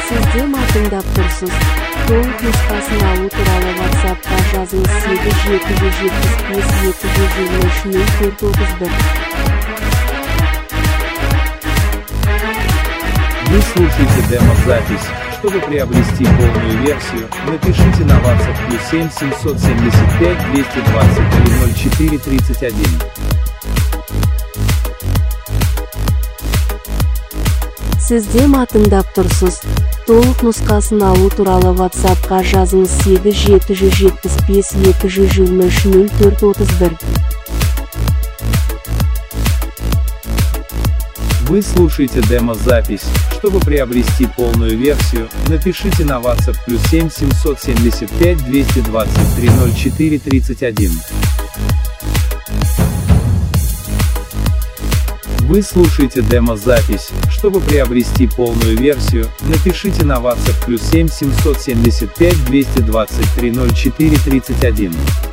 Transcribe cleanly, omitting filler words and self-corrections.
Сізде тыңдап тұрсыз. Толық нұсқасын алу туралы WhatsApp-қа жазыңыз 8775-223-0431. Вы слушаете демо-запись. Чтобы приобрести полную версию, напишите на WhatsApp +7 775 223 04 31. Сізде тыңдап тұрсыз. Толық нұсқасын алу туралы WhatsApp-қа жазыңыз 8775-223-0431. Вы слушаете демо-запись. Чтобы приобрести полную версию, напишите на WhatsApp +7 775 223 04 31. Вы слушаете демо-запись. Чтобы приобрести полную версию, напишите на WhatsApp +7 775 223 04 31.